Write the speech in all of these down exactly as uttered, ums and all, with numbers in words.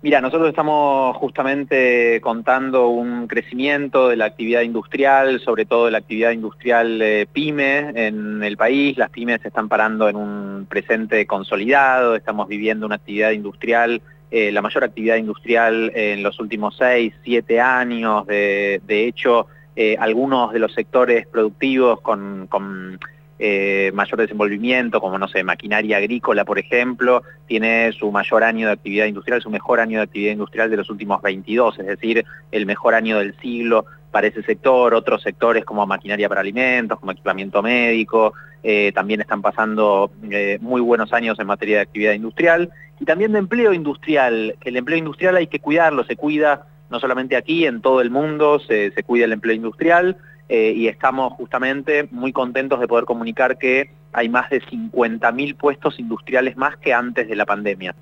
Mira, nosotros estamos justamente contando un crecimiento de la actividad industrial, sobre todo de la actividad industrial eh, pyme en el país. Las pymes se están parando en un presente consolidado, estamos viviendo una actividad industrial, eh, la mayor actividad industrial en los últimos seis, siete años. De, de hecho, eh, algunos de los sectores productivos con... con Eh, mayor desenvolvimiento, como no sé, maquinaria agrícola, por ejemplo, tiene su mayor año de actividad industrial, su mejor año de actividad industrial de los últimos veintidós, es decir, el mejor año del siglo para ese sector. Otros sectores como maquinaria para alimentos, como equipamiento médico, eh, también están pasando eh, muy buenos años en materia de actividad industrial, y también de empleo industrial, que el empleo industrial hay que cuidarlo, se cuida no solamente aquí, en todo el mundo se, se cuida el empleo industrial. Eh, y estamos justamente muy contentos de poder comunicar que hay más de cincuenta mil puestos industriales más que antes de la pandemia.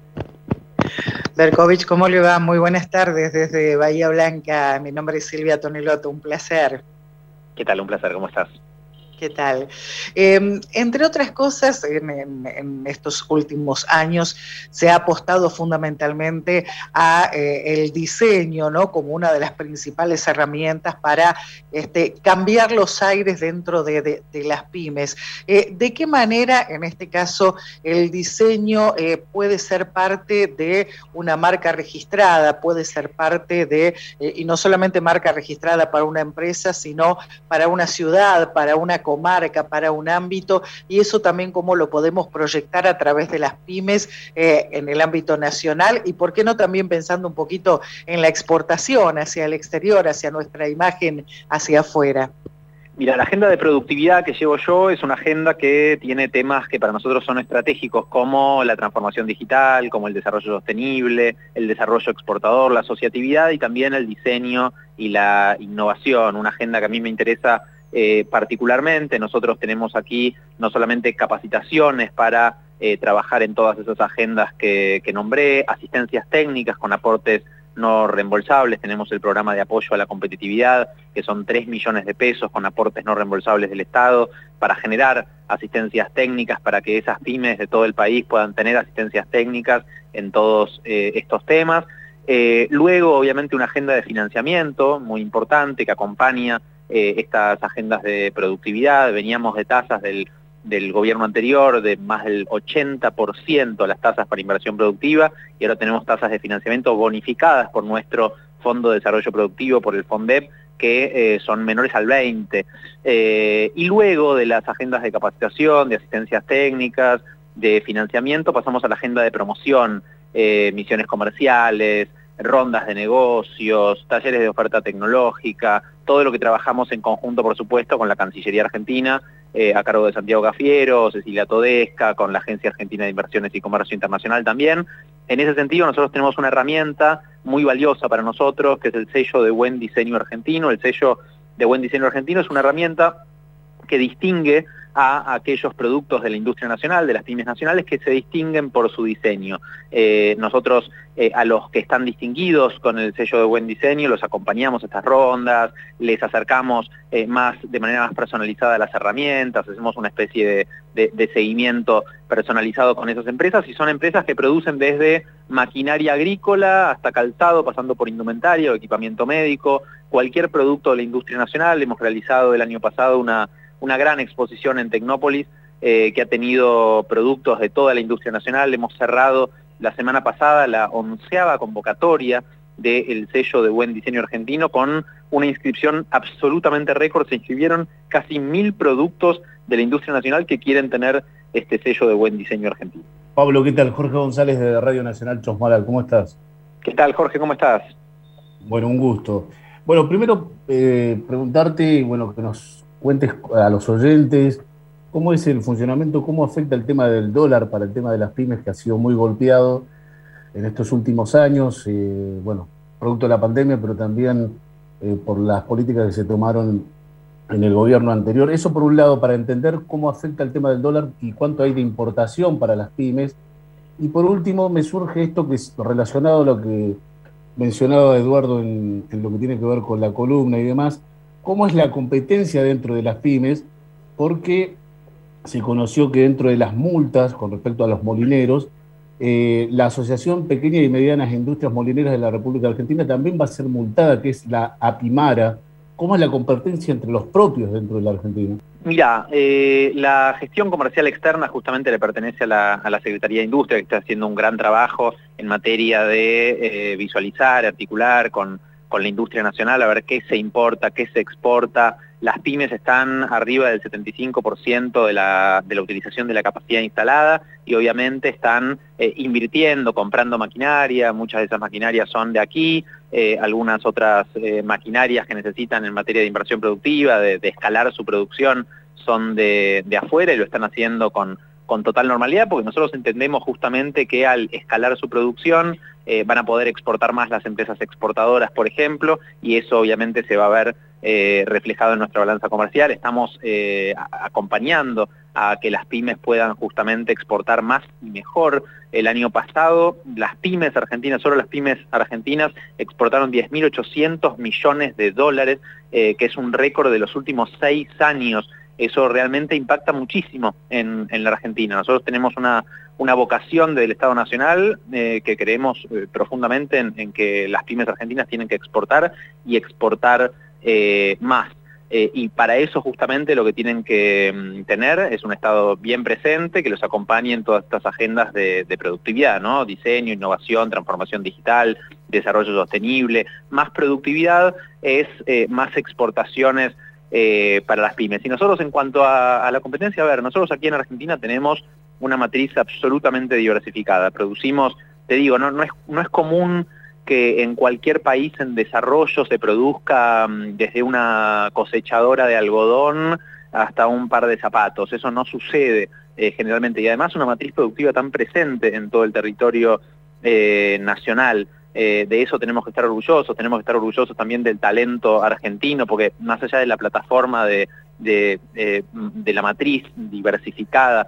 Berkovich, ¿cómo le va? Muy buenas tardes desde Bahía Blanca. Mi nombre es Silvia Tonelotto, un placer. ¿Qué tal? Un placer, ¿cómo estás? ¿Qué tal? Eh, entre otras cosas, en, en, en estos últimos años se ha apostado fundamentalmente a eh, el diseño, ¿no?, como una de las principales herramientas para este, cambiar los aires dentro de, de, de las pymes. Eh, ¿De qué manera, en este caso, el diseño eh, puede ser parte de una marca registrada, puede ser parte de, eh, y no solamente marca registrada para una empresa, sino para una ciudad, para una comunidad, comarca, para un ámbito, y eso también cómo lo podemos proyectar a través de las pymes eh, en el ámbito nacional, y por qué no también pensando un poquito en la exportación hacia el exterior, hacia nuestra imagen hacia afuera? Mira, la agenda de productividad que llevo yo es una agenda que tiene temas que para nosotros son estratégicos, como la transformación digital, como el desarrollo sostenible, el desarrollo exportador, la asociatividad y también el diseño y la innovación. Una agenda que a mí me interesa Eh, particularmente. Nosotros tenemos aquí no solamente capacitaciones para eh, trabajar en todas esas agendas que, que nombré, asistencias técnicas con aportes no reembolsables. Tenemos el programa de apoyo a la competitividad, que son tres millones de pesos con aportes no reembolsables del Estado, para generar asistencias técnicas para que esas pymes de todo el país puedan tener asistencias técnicas en todos eh, estos temas. Eh, luego, obviamente, una agenda de financiamiento muy importante que acompaña Eh, estas agendas de productividad. Veníamos de tasas del, del gobierno anterior de más del ochenta por ciento las tasas para inversión productiva, y ahora tenemos tasas de financiamiento bonificadas por nuestro Fondo de Desarrollo Productivo, por el FONDEP, que eh, son menores al veinte por ciento. Eh, y luego de las agendas de capacitación, de asistencias técnicas, de financiamiento, pasamos a la agenda de promoción, eh, misiones comerciales, rondas de negocios, talleres de oferta tecnológica, todo lo que trabajamos en conjunto, por supuesto, con la Cancillería Argentina, eh, a cargo de Santiago Cafiero, Cecilia Todesca, con la Agencia Argentina de Inversiones y Comercio Internacional también. En ese sentido, nosotros tenemos una herramienta muy valiosa para nosotros, que es el sello de Buen Diseño Argentino. El sello de Buen Diseño Argentino es una herramienta que distingue a aquellos productos de la industria nacional, de las pymes nacionales, que se distinguen por su diseño. Eh, nosotros eh, a los que están distinguidos con el sello de Buen Diseño los acompañamos a estas rondas, les acercamos eh, más de manera más personalizada las herramientas, hacemos una especie de, de, de seguimiento personalizado con esas empresas, y son empresas que producen desde maquinaria agrícola hasta calzado, pasando por indumentaria o equipamiento médico, cualquier producto de la industria nacional. Hemos realizado el año pasado una una gran exposición en Tecnópolis eh, que ha tenido productos de toda la industria nacional. Hemos cerrado la semana pasada la onceava convocatoria del sello de Buen Diseño Argentino con una inscripción absolutamente récord. Se inscribieron casi mil productos de la industria nacional que quieren tener este sello de Buen Diseño Argentino. Pablo, ¿qué tal? Jorge González de Radio Nacional Chosmalal, ¿cómo estás? ¿Qué tal, Jorge? ¿Cómo estás? Bueno, un gusto. Bueno, primero eh, preguntarte, bueno, que nos cuentes a los oyentes cómo es el funcionamiento, cómo afecta el tema del dólar para el tema de las pymes, que ha sido muy golpeado en estos últimos años, eh, bueno, producto de la pandemia, pero también eh, por las políticas que se tomaron en el gobierno anterior. Eso por un lado, para entender cómo afecta el tema del dólar y cuánto hay de importación para las pymes. Y por último, me surge esto que es relacionado a lo que mencionaba Eduardo en, en lo que tiene que ver con la columna y demás. ¿Cómo es la competencia dentro de las pymes? Porque se conoció que dentro de las multas con respecto a los molineros, eh, la Asociación Pequeñas y Medianas Industrias Molineras de la República Argentina también va a ser multada, que es la APIMARA. ¿Cómo es la competencia entre los propios dentro de la Argentina? Mira, eh, la gestión comercial externa justamente le pertenece a la, a la Secretaría de Industria, que está haciendo un gran trabajo en materia de eh, visualizar, articular con, con la industria nacional, a ver qué se importa, qué se exporta. Las pymes están arriba del setenta y cinco por ciento de la, de la utilización de la capacidad instalada y obviamente están eh, invirtiendo, comprando maquinaria, muchas de esas maquinarias son de aquí, eh, algunas otras eh, maquinarias que necesitan en materia de inversión productiva, de, de escalar su producción, son de, de afuera y lo están haciendo con, con total normalidad, porque nosotros entendemos justamente que al escalar su producción eh, van a poder exportar más las empresas exportadoras, por ejemplo, y eso obviamente se va a ver eh, reflejado en nuestra balanza comercial. Estamos eh, acompañando a que las pymes puedan justamente exportar más y mejor. El año pasado las pymes argentinas, solo las pymes argentinas exportaron diez mil ochocientos millones de dólares, eh, que es un récord de los últimos seis años. Eso realmente impacta muchísimo en, en la Argentina. Nosotros tenemos una, una vocación del Estado Nacional eh, que creemos eh, profundamente en, en que las pymes argentinas tienen que exportar y exportar eh, más. Eh, y para eso justamente lo que tienen que mm, tener es un Estado bien presente, que los acompañe en todas estas agendas de, de productividad, ¿no? Diseño, innovación, transformación digital, desarrollo sostenible. Más productividad es eh, más exportaciones Eh, para las pymes. Y nosotros en cuanto a, a la competencia, a ver, nosotros aquí en Argentina tenemos una matriz absolutamente diversificada. Producimos, te digo, no, no, es, no es común que en cualquier país en desarrollo se produzca um, desde una cosechadora de algodón hasta un par de zapatos. Eso no sucede eh, generalmente. Y además una matriz productiva tan presente en todo el territorio eh, nacional. Eh, de eso tenemos que estar orgullosos, tenemos que estar orgullosos también del talento argentino, porque más allá de la plataforma de, de, de, de la matriz diversificada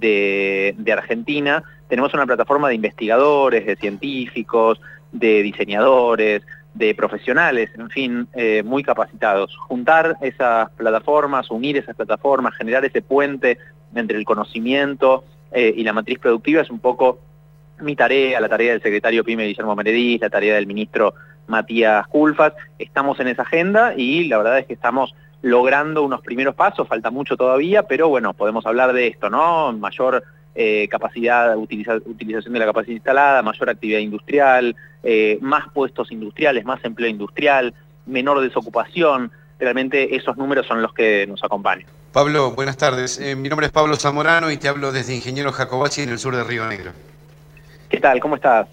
de, de Argentina, tenemos una plataforma de investigadores, de científicos, de diseñadores, de profesionales, en fin, eh, muy capacitados. Juntar esas plataformas, unir esas plataformas, generar ese puente entre el conocimiento eh, y la matriz productiva es un poco mi tarea, la tarea del secretario PYME Guillermo Meredith, la tarea del ministro Matías Culfas. Estamos en esa agenda y la verdad es que estamos logrando unos primeros pasos, falta mucho todavía, pero bueno, podemos hablar de esto, ¿no? Mayor eh, capacidad, utiliza, utilización de la capacidad instalada, mayor actividad industrial, eh, más puestos industriales, más empleo industrial, menor desocupación. Realmente esos números son los que nos acompañan. Pablo, buenas tardes. Eh, mi nombre es Pablo Zamorano y te hablo desde Ingeniero Jacobacci en el sur de Río Negro. ¿Qué tal? ¿Cómo estás?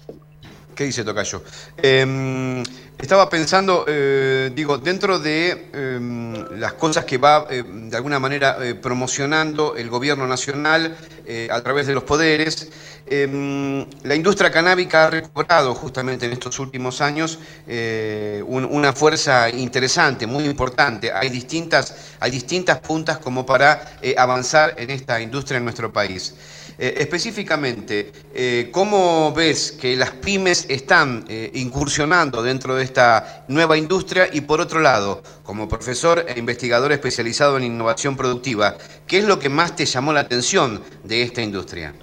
¿Qué dice Tocayo? Eh, estaba pensando, eh, digo, dentro de eh, las cosas que va eh, de alguna manera eh, promocionando el gobierno nacional eh, a través de los poderes, eh, la industria canábica ha recobrado justamente en estos últimos años eh, un, una fuerza interesante, muy importante. Hay distintas, hay distintas puntas como para eh, avanzar en esta industria en nuestro país. Eh, específicamente, eh, ¿cómo ves que las pymes están eh, incursionando dentro de esta nueva industria? Y por otro lado, como profesor e investigador especializado en innovación productiva, ¿qué es lo que más te llamó la atención de esta industria?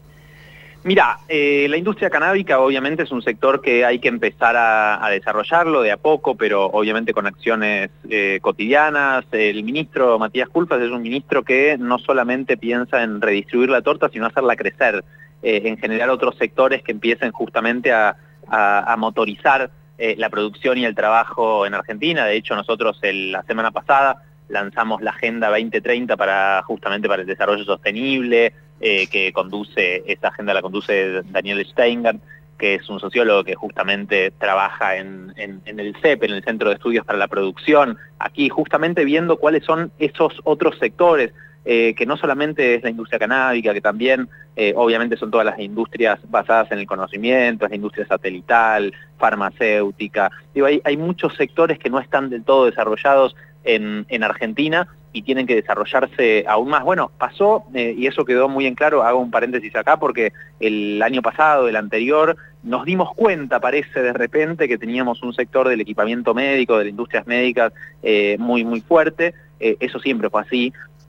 Mira, eh, la industria canábica obviamente es un sector que hay que empezar a, a desarrollarlo de a poco, pero obviamente con acciones eh, cotidianas. El ministro Matías Culfas es un ministro que no solamente piensa en redistribuir la torta, sino hacerla crecer, eh, en generar otros sectores que empiecen justamente a, a, a motorizar eh, la producción y el trabajo en Argentina. De hecho, nosotros el, la semana pasada lanzamos la Agenda veinte treinta para justamente para el desarrollo sostenible, eh, que conduce, esa agenda la conduce Daniel Steingart, que es un sociólogo que justamente trabaja en, en, en el C E P, en el Centro de Estudios para la Producción, aquí justamente viendo cuáles son esos otros sectores, eh, que no solamente es la industria canábica, que también eh, obviamente son todas las industrias basadas en el conocimiento, es la industria satelital, farmacéutica. Digo, hay, hay muchos sectores que no están del todo desarrollados en, en Argentina y tienen que desarrollarse aún más. Bueno, pasó, eh, y eso quedó muy en claro, hago un paréntesis acá, porque el año pasado, el anterior, nos dimos cuenta, parece de repente, que teníamos un sector del equipamiento médico, de las industrias médicas, eh, muy, muy fuerte. Eh, eso siempre fue así.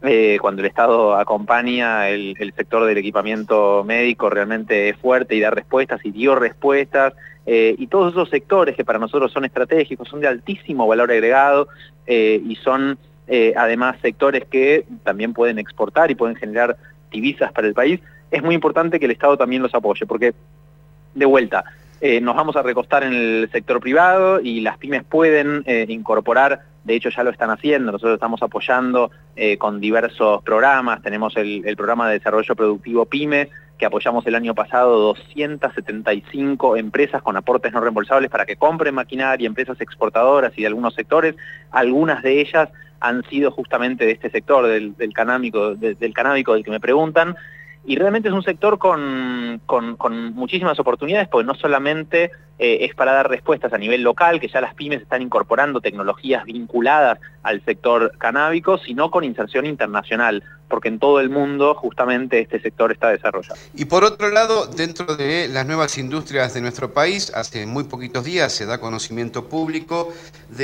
eh, cuando el Estado acompaña el, el sector del equipamiento médico realmente es fuerte y da respuestas y dio respuestas, eh, y todos esos sectores que para nosotros son estratégicos, son de altísimo valor agregado eh, y son eh, además sectores que también pueden exportar y pueden generar divisas para el país, es muy importante que el Estado también los apoye, porque de vuelta, eh, nos vamos a recostar en el sector privado y las pymes pueden eh, incorporar, de hecho ya lo están haciendo, nosotros estamos apoyando eh, con diversos programas, tenemos el, el programa de desarrollo productivo PYME, que apoyamos el año pasado doscientas setenta y cinco empresas con aportes no reembolsables para que compren maquinaria, empresas exportadoras y de algunos sectores, algunas de ellas han sido justamente de este sector, del, del canábico, de, del canábico del que me preguntan, y realmente es un sector con, con, con muchísimas oportunidades, porque no solamente eh, es para dar respuestas a nivel local, que ya las pymes están incorporando tecnologías vinculadas al sector canábico, sino con inserción internacional, porque en todo el mundo justamente este sector está desarrollado. Y por otro lado, dentro de las nuevas industrias de nuestro país, hace muy poquitos días se da conocimiento público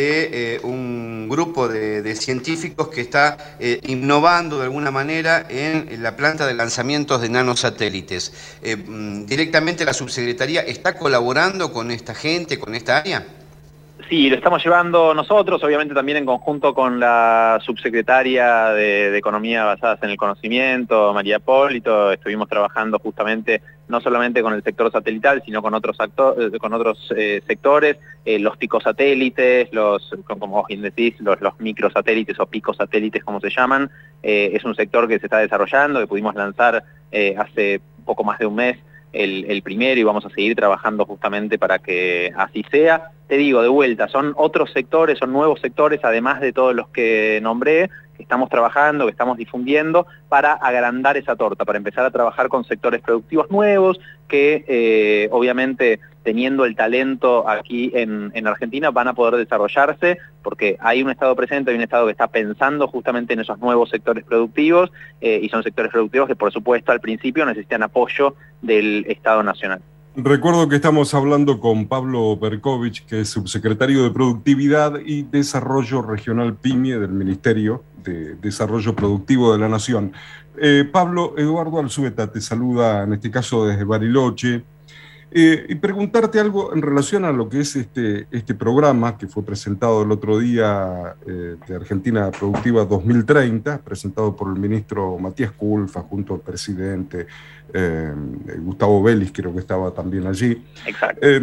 de eh, un grupo de, de científicos que está eh, innovando de alguna manera en, en la planta de lanzamientos de nanosatélites. Eh, ¿Directamente la subsecretaría está colaborando con esta gente, con esta área? Sí, lo estamos llevando nosotros, obviamente también en conjunto con la subsecretaria de, de Economía Basadas en el Conocimiento, María Hipólito. Estuvimos trabajando justamente no solamente con el sector satelital, sino con otros actores, con otros eh, sectores, eh, los picosatélites, los, como vos bien decís, los, los microsatélites o picosatélites, como se llaman. Eh, es un sector que se está desarrollando, que pudimos lanzar eh, hace poco más de un mes el, el primero, y vamos a seguir trabajando justamente para que así sea. Te digo, de vuelta, son otros sectores, son nuevos sectores, además de todos los que nombré, que estamos trabajando, que estamos difundiendo, para agrandar esa torta, para empezar a trabajar con sectores productivos nuevos, que eh, obviamente teniendo el talento aquí en, en Argentina van a poder desarrollarse, porque hay un Estado presente, hay un Estado que está pensando justamente en esos nuevos sectores productivos, eh, y son sectores productivos que por supuesto al principio necesitan apoyo del Estado Nacional. Recuerdo que estamos hablando con Pablo Berkovich, que es subsecretario de Productividad y Desarrollo Regional PYME del Ministerio de Desarrollo Productivo de la Nación. Eh, Pablo, Eduardo Alzueta te saluda, en este caso desde Bariloche, eh, y preguntarte algo en relación a lo que es este, este programa que fue presentado el otro día eh, de Argentina Productiva dos mil treinta, presentado por el ministro Matías Culfas junto al presidente eh, Gustavo Vélez, creo que estaba también allí. Exacto. Eh,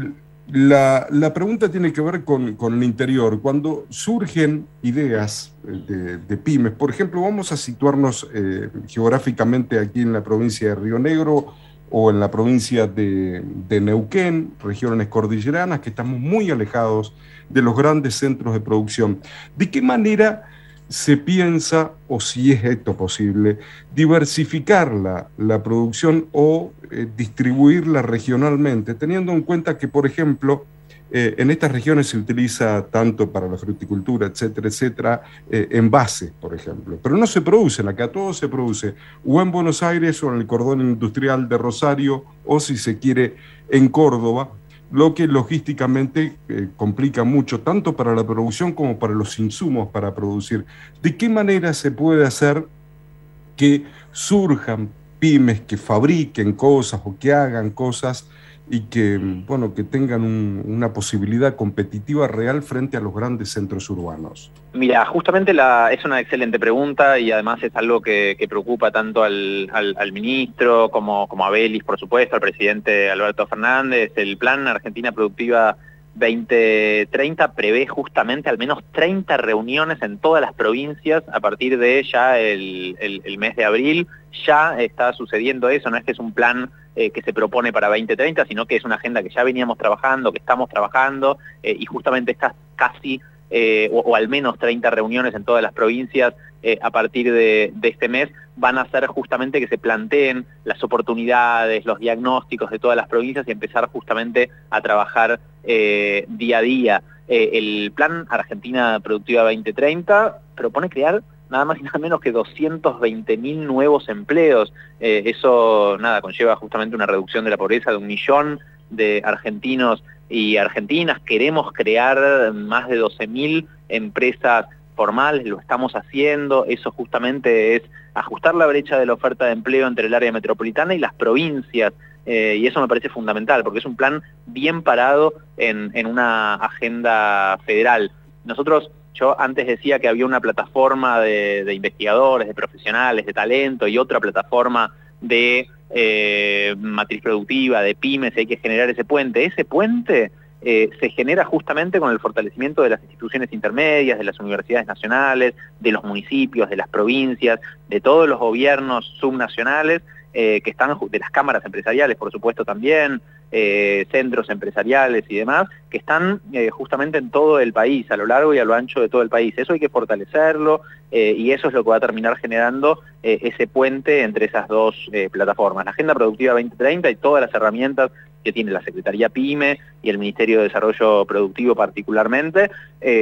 la, la pregunta tiene que ver con, con el interior. Cuando surgen ideas de, de pymes, por ejemplo, vamos a situarnos eh, geográficamente aquí en la provincia de Río Negro, o en la provincia de, de Neuquén, regiones cordilleranas, que estamos muy alejados de los grandes centros de producción. ¿De qué manera se piensa, o si es esto posible, diversificar la, la producción o eh, distribuirla regionalmente, teniendo en cuenta que, por ejemplo, Eh, en estas regiones se utiliza tanto para la fruticultura, etcétera, etcétera, eh, envases, por ejemplo, pero no se producen acá, todo se produce o en Buenos Aires o en el cordón industrial de Rosario, o si se quiere en Córdoba, lo que logísticamente eh, complica mucho, tanto para la producción como para los insumos para producir. ¿De qué manera se puede hacer que surjan pymes que fabriquen cosas o que hagan cosas y que, bueno, que tengan un, una posibilidad competitiva real frente a los grandes centros urbanos? Mira, justamente la, es una excelente pregunta, y además es algo que, que preocupa tanto al, al, al ministro como, como a Vélez, por supuesto, al presidente Alberto Fernández. El Plan Argentina Productiva veinte treinta prevé justamente al menos treinta reuniones en todas las provincias a partir de ya el, el, el mes de abril. Ya está sucediendo eso, no es que es un plan eh, que se propone para veinte treinta, sino que es una agenda que ya veníamos trabajando, que estamos trabajando, eh, y justamente estas casi, eh, o, o al menos treinta reuniones en todas las provincias eh, a partir de, de este mes van a hacer justamente que se planteen las oportunidades, los diagnósticos de todas las provincias y empezar justamente a trabajar eh, día a día. Eh, el Plan Argentina Productiva veinte treinta propone crear nada más y nada menos que doscientos veinte mil nuevos empleos. Eh, eso, nada, conlleva justamente una reducción de la pobreza de un millón de argentinos y argentinas. Queremos crear más de doce mil empresas formales, lo estamos haciendo, eso justamente es ajustar la brecha de la oferta de empleo entre el área metropolitana y las provincias, eh, y eso me parece fundamental, porque es un plan bien parado en, en una agenda federal. Nosotros, yo antes decía que había una plataforma de, de investigadores, de profesionales, de talento, y otra plataforma de eh, matriz productiva, de pymes, hay que generar ese puente. Ese puente eh, se genera justamente con el fortalecimiento de las instituciones intermedias, de las universidades nacionales, de los municipios, de las provincias, de todos los gobiernos subnacionales, eh, que están, de las cámaras empresariales, por supuesto también, eh, centros empresariales y demás, que están eh, justamente en todo el país, a lo largo y a lo ancho de todo el país. Eso hay que fortalecerlo, eh, y eso es lo que va a terminar generando eh, ese puente entre esas dos eh, plataformas. La Agenda Productiva veinte treinta y todas las herramientas que tiene la Secretaría PYME y el Ministerio de Desarrollo Productivo particularmente,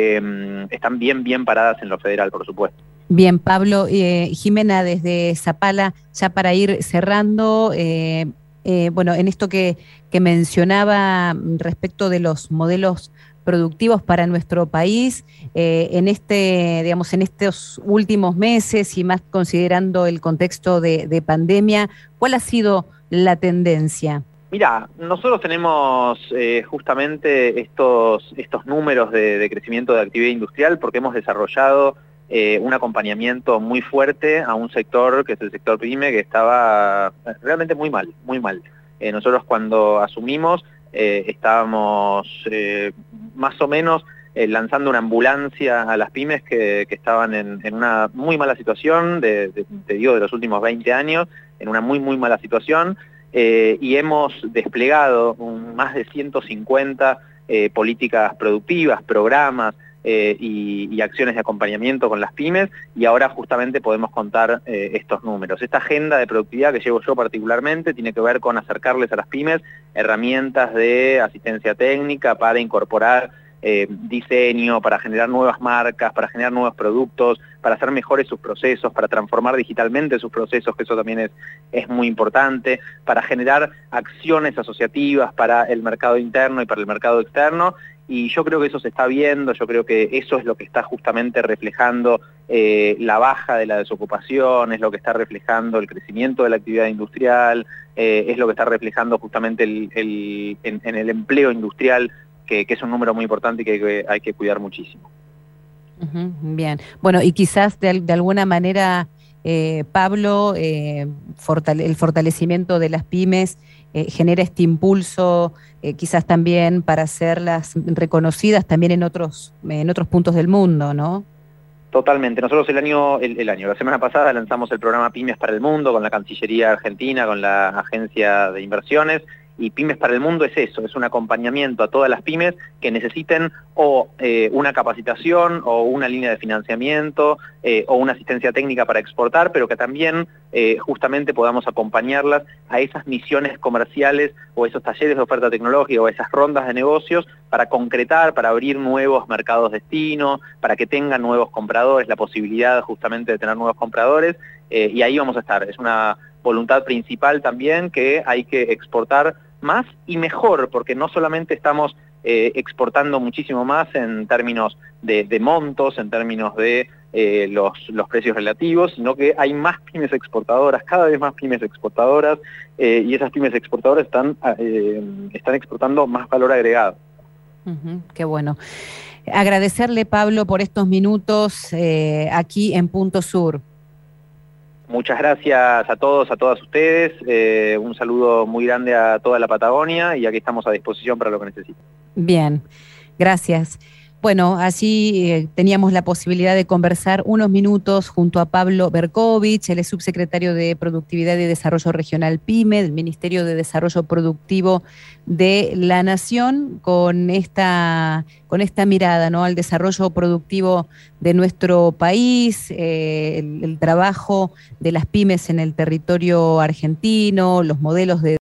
eh, están bien, bien paradas en lo federal, por supuesto. Bien, Pablo, eh, Jimena desde Zapala, ya para ir cerrando, eh, eh, bueno, en esto que, que mencionaba respecto de los modelos productivos para nuestro país, eh, en este, digamos, en estos últimos meses y más considerando el contexto de, de pandemia, ¿cuál ha sido la tendencia? Mira, nosotros tenemos eh, justamente estos, estos números de, de crecimiento de actividad industrial porque hemos desarrollado eh, un acompañamiento muy fuerte a un sector, que es el sector PYME, que estaba realmente muy mal, muy mal. Eh, nosotros cuando asumimos eh, estábamos eh, más o menos eh, lanzando una ambulancia a las pymes que, que estaban en, en una muy mala situación, de, de, te digo, de los últimos veinte años, en una muy, muy mala situación. Eh, y hemos desplegado un, más de ciento cincuenta eh, políticas productivas, programas eh, y, y acciones de acompañamiento con las pymes, y ahora justamente podemos contar eh, estos números. Esta agenda de productividad que llevo yo particularmente tiene que ver con acercarles a las pymes herramientas de asistencia técnica para incorporar Eh, diseño, para generar nuevas marcas, para generar nuevos productos, para hacer mejores sus procesos, para transformar digitalmente sus procesos, que eso también es, es muy importante, para generar acciones asociativas para el mercado interno y para el mercado externo, y yo creo que eso se está viendo, yo creo que eso es lo que está justamente reflejando eh, la baja de la desocupación, es lo que está reflejando el crecimiento de la actividad industrial, eh, es lo que está reflejando justamente el, el, en, en el empleo industrial, Que, que es un número muy importante y que, que hay que cuidar muchísimo. Uh-huh, bien, bueno, y quizás de, de alguna manera, eh, Pablo, eh, fortale el fortalecimiento de las pymes eh, genera este impulso, eh, quizás también para hacerlas reconocidas también en otros, en otros puntos del mundo, ¿no? Totalmente. Nosotros el año, el, el año, la semana pasada lanzamos el programa Pymes para el Mundo con la Cancillería Argentina, con la Agencia de Inversiones. Y Pymes para el Mundo es eso, es un acompañamiento a todas las pymes que necesiten o eh, una capacitación o una línea de financiamiento eh, o una asistencia técnica para exportar, pero que también eh, justamente podamos acompañarlas a esas misiones comerciales o esos talleres de oferta tecnológica o esas rondas de negocios para concretar, para abrir nuevos mercados destino, para que tengan nuevos compradores, la posibilidad justamente de tener nuevos compradores, eh, y ahí vamos a estar. Es una voluntad principal también que hay que exportar más y mejor, porque no solamente estamos eh, exportando muchísimo más en términos de, de montos, en términos de eh, los, los precios relativos, sino que hay más pymes exportadoras, cada vez más pymes exportadoras, eh, y esas pymes exportadoras están, eh, están exportando más valor agregado. Uh-huh, qué bueno. Agradecerle, Pablo, por estos minutos eh, aquí en Punto Sur. Muchas gracias a todos, a todas ustedes, eh, un saludo muy grande a toda la Patagonia y aquí estamos a disposición para lo que necesiten. Bien, gracias. Bueno, allí eh, teníamos la posibilidad de conversar unos minutos junto a Pablo Berkovich, él es subsecretario de Productividad y Desarrollo Regional PYME, del Ministerio de Desarrollo Productivo de la Nación, con esta, con esta mirada, ¿no?, al desarrollo productivo de nuestro país, eh, el, el trabajo de las pymes en el territorio argentino, los modelos de